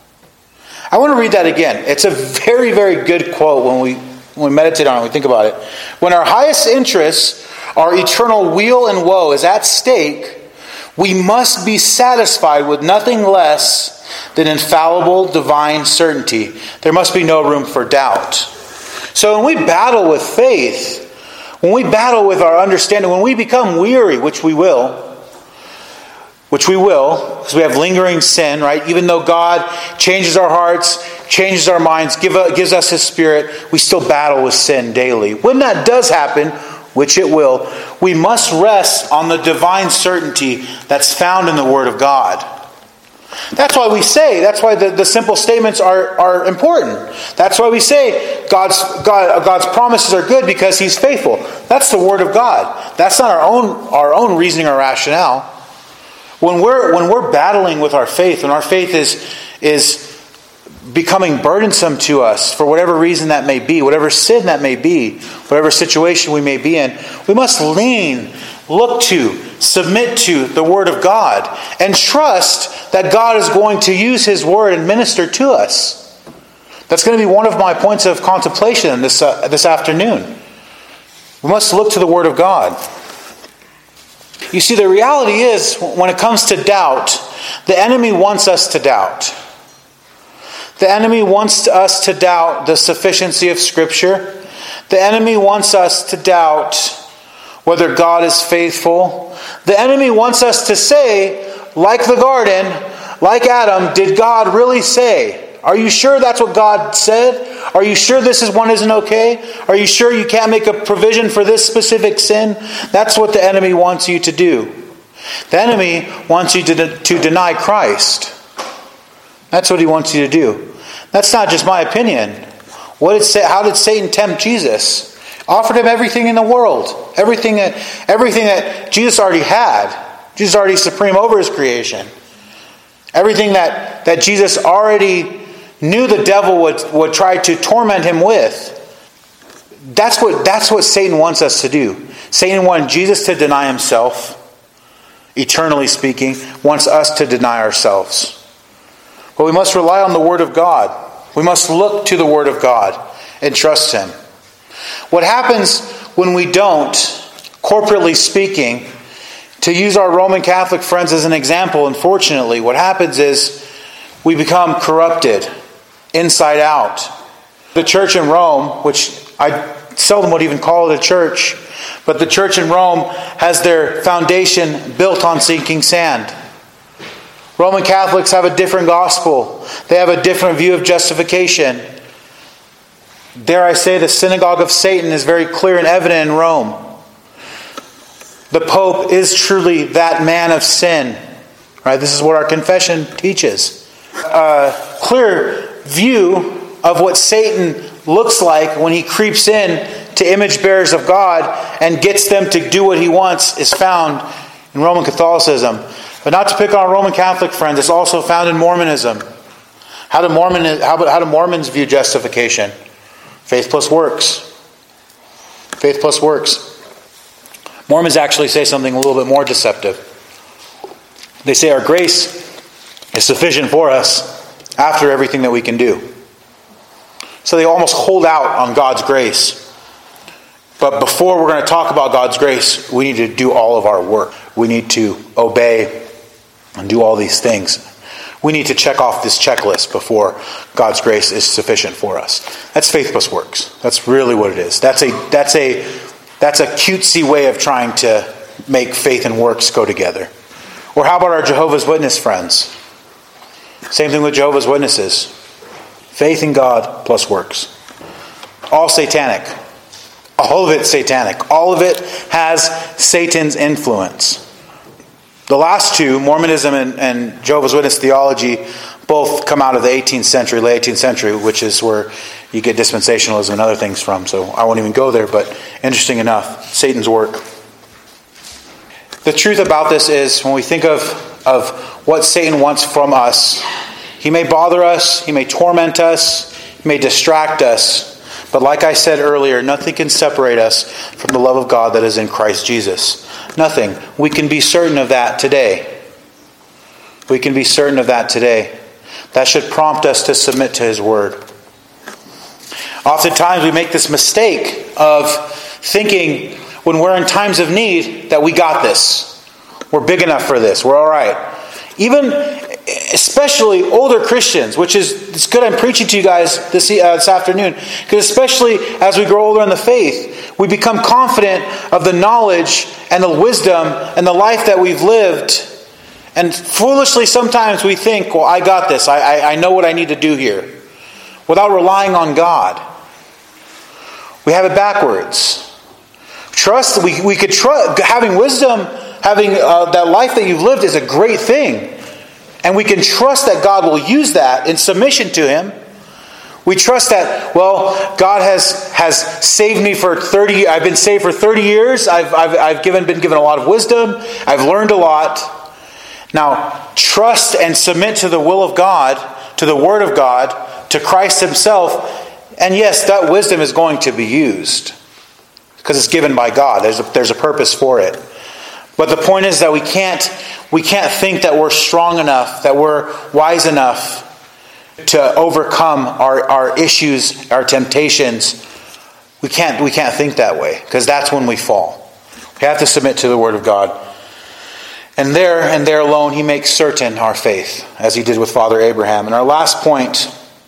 I want to read that again. It's a very, very good quote when we meditate on it, we think about it. When our highest interests, our eternal weal and woe is at stake, we must be satisfied with nothing less than infallible divine certainty. There must be no room for doubt. So when we battle with faith, when we battle with our understanding, when we become weary, which we will, because we have lingering sin, right? Even though God changes our hearts, changes our minds, gives us his Spirit, we still battle with sin daily. When that does happen, which it will, we must rest on the divine certainty that's found in the Word of God. That's why the simple statements are important. That's why we say God's promises are good because he's faithful. That's the Word of God. That's not our own reasoning or rationale. When we're battling with our faith, when our faith is becoming burdensome to us for whatever reason that may be, whatever sin that may be, whatever situation we may be in, we must look to, submit to the Word of God, and trust that God is going to use his Word and minister to us. That's going to be one of my points of contemplation this afternoon. We must look to the Word of God. You see, the reality is, when it comes to doubt, the enemy wants us to doubt. The enemy wants us to doubt the sufficiency of Scripture. The enemy wants us to doubt whether God is faithful. The enemy wants us to say, like the garden, like Adam, did God really say? Are you sure that's what God said? Are you sure this one isn't okay? Are you sure you can't make a provision for this specific sin? That's what the enemy wants you to do. The enemy wants you to deny Christ. That's what he wants you to do. That's not just my opinion. How did Satan tempt Jesus? Offered him everything in the world. Everything that Jesus already had. Jesus already supreme over his creation. Everything that Jesus already knew the devil would try to torment him with. That's what Satan wants us to do. Satan wanted Jesus to deny himself, eternally speaking, wants us to deny ourselves. But we must rely on the Word of God. We must look to the Word of God and trust him. What happens when we don't, corporately speaking, to use our Roman Catholic friends as an example, unfortunately, what happens is we become corrupted inside out. The church in Rome, which I seldom would even call it a church, but the church in Rome has their foundation built on sinking sand. Roman Catholics have a different gospel. They have a different view of justification. Dare I say, the synagogue of Satan is very clear and evident in Rome. The Pope is truly that man of sin. Right? This is what our confession teaches. A clear view of what Satan looks like when he creeps in to image bearers of God and gets them to do what he wants is found in Roman Catholicism. But not to pick on our Roman Catholic friends, it's also found in Mormonism. How do Mormons view justification? Faith plus works. Faith plus works. Mormons actually say something a little bit more deceptive. They say our grace is sufficient for us after everything that we can do. So they almost hold out on God's grace. But before we're going to talk about God's grace, we need to do all of our work. We need to obey and do all these things. We need to check off this checklist before God's grace is sufficient for us. That's faith plus works. That's really what it is. That's a cutesy way of trying to make faith and works go together. Or how about our Jehovah's Witness friends? Same thing with Jehovah's Witnesses. Faith in God plus works. All satanic. All of it satanic. All of it has Satan's influence. The last two, Mormonism and Jehovah's Witness theology, both come out of the 18th century, late 18th century, which is where you get dispensationalism and other things from. So I won't even go there, but interesting enough, Satan's work. The truth about this is, when we think of what Satan wants from us, he may bother us, he may torment us, he may distract us, but like I said earlier, nothing can separate us from the love of God that is in Christ Jesus. Nothing. We can be certain of that today. We can be certain of that today. That should prompt us to submit to His Word. Oftentimes we make this mistake of thinking when we're in times of need that we got this. We're big enough for this. We're all right. Even, especially older Christians, which is, it's good I'm preaching to you guys this afternoon, because especially as we grow older in the faith, we become confident of the knowledge and the wisdom and the life that we've lived. And foolishly sometimes we think, well, I got this. I know what I need to do here. Without relying on God. We have it backwards. Trust, we could trust, having wisdom, having that life that you've lived is a great thing. And we can trust that God will use that in submission to Him. We trust that, well, God has saved me for 30 years. I've been saved for 30 years. I've been given a lot of wisdom. I've learned a lot. Now, trust and submit to the will of God, to the Word of God, to Christ Himself. And yes, that wisdom is going to be used because it's given by God. There's a purpose for it. But the point is that we can't think that we're strong enough, that we're wise enough to overcome our issues, our temptations. We can't think that way, because that's when we fall. We have to submit to the Word of God. And there alone He makes certain our faith, as He did with Father Abraham. And our last point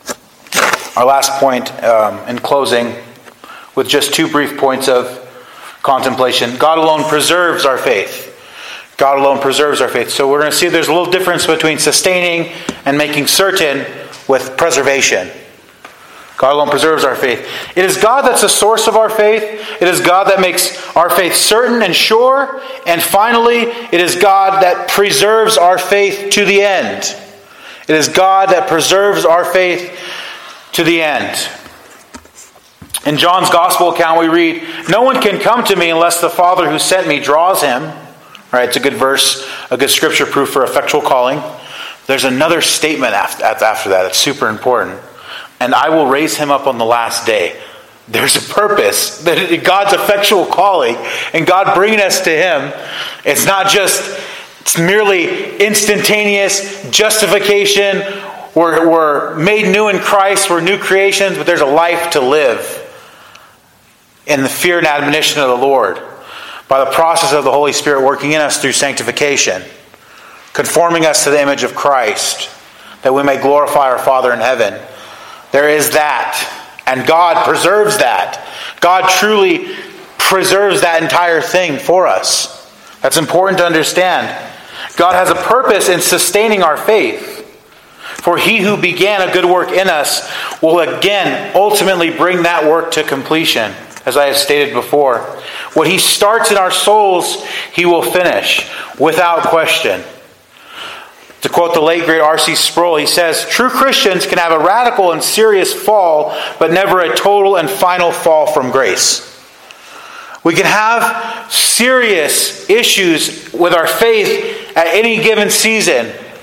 in closing, with just two brief points of contemplation. God alone preserves our faith. God alone preserves our faith. So we're going to see there's a little difference between sustaining and making certain with preservation. God alone preserves our faith. It is God that's the source of our faith. It is God that makes our faith certain and sure. And finally, it is God that preserves our faith to the end. It is God that preserves our faith to the end. In John's Gospel account we read, "No one can come to me unless the Father who sent me draws him." All right, it's a good verse, a good scripture proof for effectual calling. There's another statement after that. It's super important. "And I will raise him up on the last day." There's a purpose. That God's effectual calling and God bringing us to Him. It's not just, it's merely instantaneous justification. We're made new in Christ. We're new creations, but there's a life to live in the fear and admonition of the Lord by the process of the Holy Spirit working in us through sanctification, conforming us to the image of Christ, that we may glorify our Father in heaven. There is that, and God preserves that. God truly preserves that entire thing for us. That's important to understand. God has a purpose in sustaining our faith. For He who began a good work in us will again ultimately bring that work to completion. As I have stated before, what He starts in our souls, He will finish without question. To quote the late great R.C. Sproul, he says, "True Christians can have a radical and serious fall, but never a total and final fall from grace." We can have serious issues with our faith at any given season,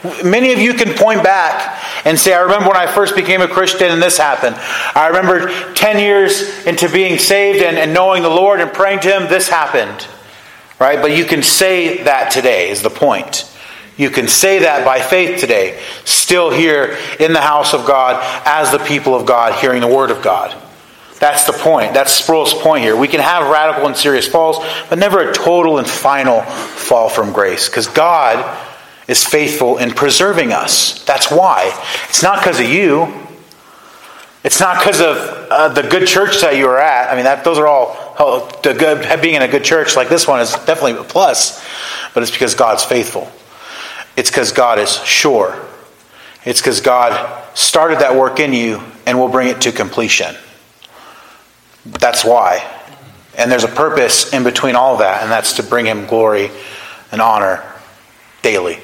Many of you can point back and say, I remember when I first became a Christian and this happened. I remember 10 years into being saved and knowing the Lord and praying to Him, this happened. Right? But you can say that today is the point. You can say that by faith today, still here in the house of God as the people of God, hearing the Word of God. That's the point. That's Sproul's point here. We can have radical and serious falls, but never a total and final fall from grace. Because God is faithful in preserving us. That's why. It's not because of you. It's not because of the good church that you are at. I mean, those are all the good. Being in a good church like this one is definitely a plus. But it's because God's faithful. It's because God is sure. It's because God started that work in you and will bring it to completion. That's why. And there's a purpose in between all of that, and that's to bring Him glory and honor daily.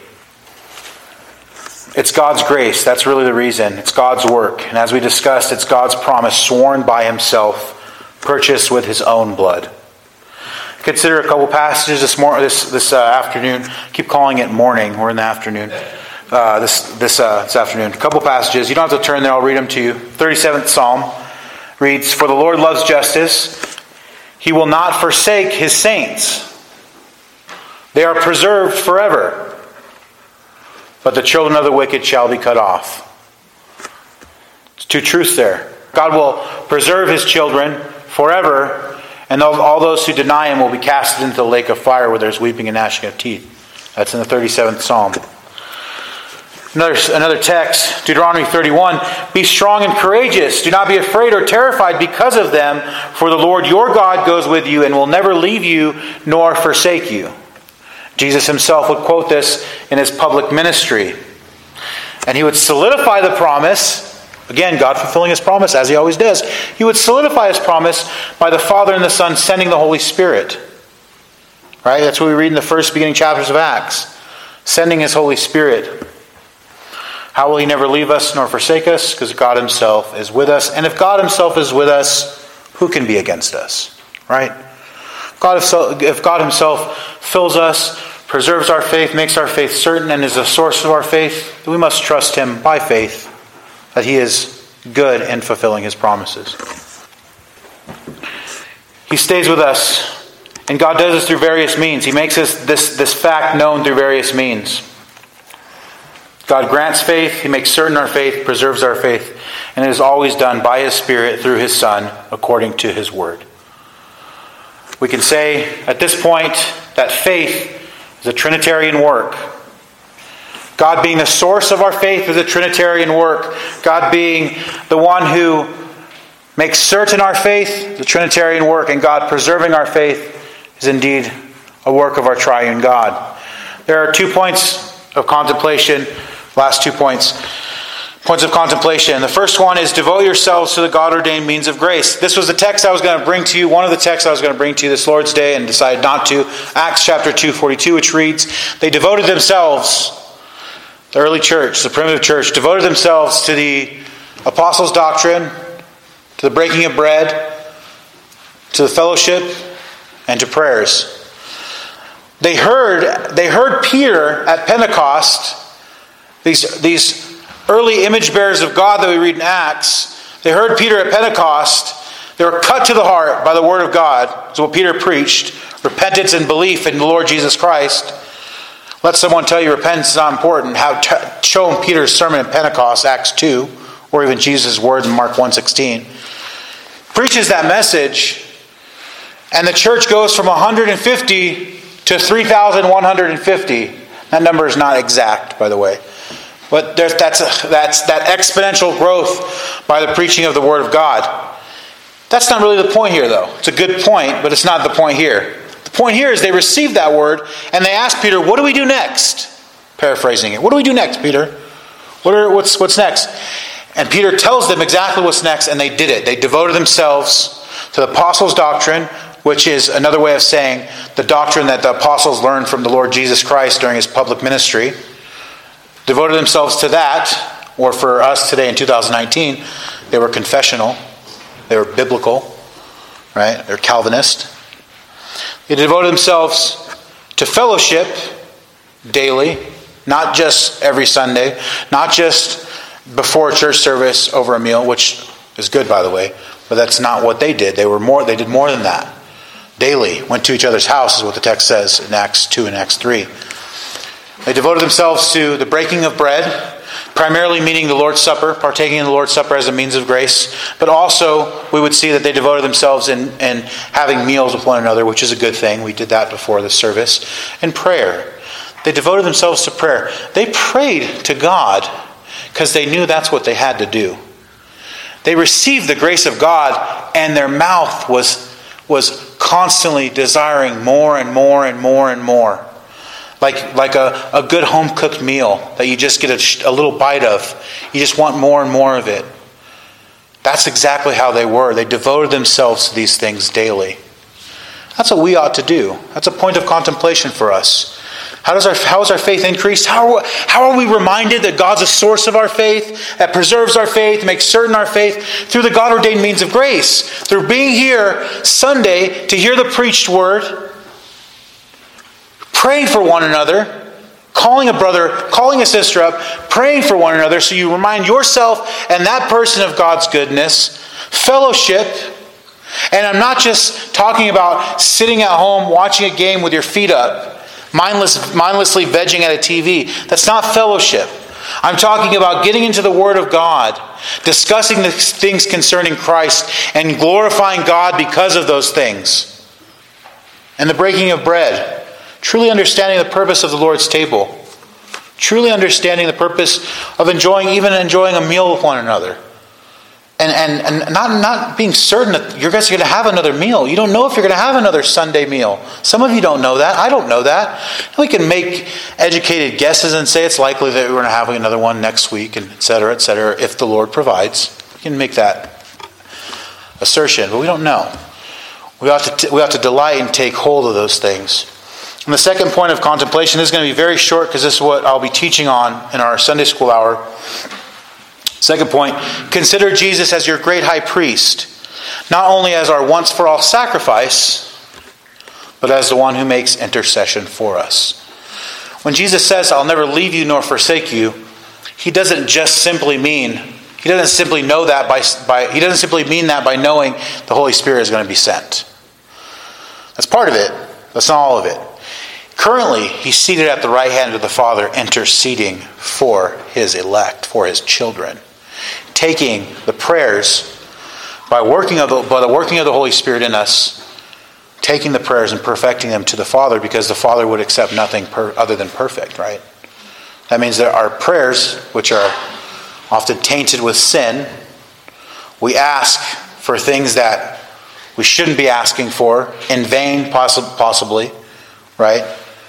It's God's grace. That's really the reason. It's God's work. And as we discussed, it's God's promise sworn by Himself, purchased with His own blood. Consider a couple passages this afternoon. I keep calling it morning. We're in the afternoon. This afternoon. A couple passages. You don't have to turn there. I'll read them to you. 37th Psalm reads, For the Lord loves justice. He will not forsake His saints. They are preserved forever. But the children of the wicked shall be cut off. It's two truths there. God will preserve His children forever, and all those who deny Him will be cast into the lake of fire where there's weeping and gnashing of teeth. That's in the 37th Psalm. Another text, Deuteronomy 31. Be strong and courageous. Do not be afraid or terrified because of them, for the Lord your God goes with you and will never leave you nor forsake you. Jesus Himself would quote this in His public ministry. And He would solidify the promise. Again, God fulfilling His promise as He always does. He would solidify His promise by the Father and the Son sending the Holy Spirit. Right? That's what we read in the first beginning chapters of Acts. Sending His Holy Spirit. How will He never leave us nor forsake us? Because God Himself is with us. And if God Himself is with us, who can be against us? Right? If God Himself fills us, preserves our faith, makes our faith certain, and is the source of our faith, then we must trust Him by faith that He is good in fulfilling His promises. He stays with us, and God does this through various means. He makes us this fact known through various means. God grants faith, He makes certain our faith, preserves our faith, and it is always done by His Spirit through His Son according to His Word. We can say at this point that faith is a Trinitarian work. God being the source of our faith is a Trinitarian work. God being the one who makes certain our faith is a Trinitarian work. And God preserving our faith is indeed a work of our triune God. There are 2 points of contemplation. Last 2 points. Points of contemplation. The first one is devote yourselves to the God-ordained means of grace. This was the text I was going to bring to you. One of the texts I was going to bring to you this Lord's Day and decided not to. Acts chapter 2:42, which reads, they devoted themselves, the early church, the primitive church, devoted themselves to the apostles' doctrine, to the breaking of bread, to the fellowship, and to prayers. They heard Peter at Pentecost, these early image bearers of God that we read in Acts, they heard Peter at Pentecost. They were cut to the heart by the Word of God. That's what Peter preached. Repentance and belief in the Lord Jesus Christ. Let someone tell you repentance is not important. Show them Peter's sermon at Pentecost, Acts 2, or even Jesus' words in Mark 1:16. Preaches that message, and the church goes from 150 to 3,150. That number is not exact, by the way. But that's that exponential growth by the preaching of the Word of God. That's not really the point here, though. It's a good point, but it's not the point here. The point here is they received that word, and they asked Peter, what do we do next? Paraphrasing it. What do we do next, Peter? What's next? And Peter tells them exactly what's next, and they did it. They devoted themselves to the apostles' doctrine, which is another way of saying the doctrine that the apostles learned from the Lord Jesus Christ during His public ministry. Devoted themselves to that, or for us today in 2019, they were confessional, they were biblical, right? They're Calvinist. They devoted themselves to fellowship daily, Not just every Sunday, not just before church service over a meal, which is good, by the way, but that's not what they did. They did more than that. Daily, went to each other's house, is what the text says in Acts 2 and Acts 3. They devoted themselves to the breaking of bread, primarily meaning the Lord's Supper, partaking in the Lord's Supper as a means of grace. But also, we would see that they devoted themselves in having meals with one another, which is a good thing. We did that before the service. And prayer. They devoted themselves to prayer. They prayed to God because they knew that's what they had to do. They received the grace of God, and their mouth was constantly desiring more and more and more and more. Like a good home-cooked meal that you just get a little bite of. You just want more and more of it. That's exactly how they were. They devoted themselves to these things daily. That's what we ought to do. That's a point of contemplation for us. How is our faith increased? How are we reminded that God's a source of our faith, that preserves our faith, makes certain our faith? Through the God-ordained means of grace. Through being here Sunday to hear the preached word, praying for one another, calling a brother, calling a sister up, praying for one another so you remind yourself and that person of God's goodness, fellowship. And I'm not just talking about sitting at home watching a game with your feet up, mindlessly vegging at a TV. That's not fellowship. I'm talking about getting into the Word of God, discussing the things concerning Christ, and glorifying God because of those things. And the breaking of bread. Truly understanding the purpose of the Lord's table. Truly understanding the purpose of enjoying a meal with one another. And not being certain that you guys are going to have another meal. You don't know if you're going to have another Sunday meal. Some of you don't know that. I don't know that. We can make educated guesses and say it's likely that we're going to have another one next week, and et cetera, if the Lord provides. We can make that assertion, but we don't know. We ought to delight and take hold of those things. And the second point of contemplation is going to be very short because this is what I'll be teaching on in our Sunday school hour. Second point, consider Jesus as your great high priest, not only as our once-for-all sacrifice, but as the one who makes intercession for us. When Jesus says, I'll never leave you nor forsake you, he doesn't simply mean that by knowing the Holy Spirit is going to be sent. That's part of it. That's not all of it. Currently, he's seated at the right hand of the Father, interceding for his elect, for his children. Taking the prayers, by the working of the Holy Spirit in us, taking the prayers and perfecting them to the Father, because the Father would accept nothing other than perfect, right? That means that our prayers, which are often tainted with sin, we ask for things that we shouldn't be asking for, in vain possibly, right?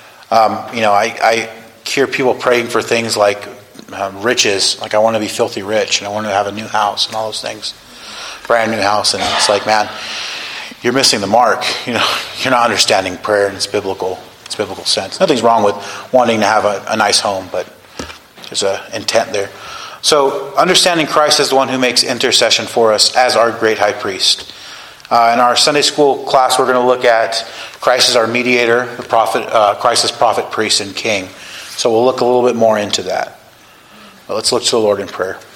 I hear people praying for things like riches, like I want to be filthy rich and I want to have a new house and all those things, brand new house, and it's like, man, you're missing the mark. You're not understanding prayer in its biblical sense. Nothing's wrong with wanting to have a nice home, but there's an intent there. So understanding Christ as the one who makes intercession for us as our great high priest. In our Sunday school class, we're going to look at Christ as our mediator, the prophet, Christ as prophet, priest, and king. So we'll look a little bit more into that. But let's look to the Lord in prayer.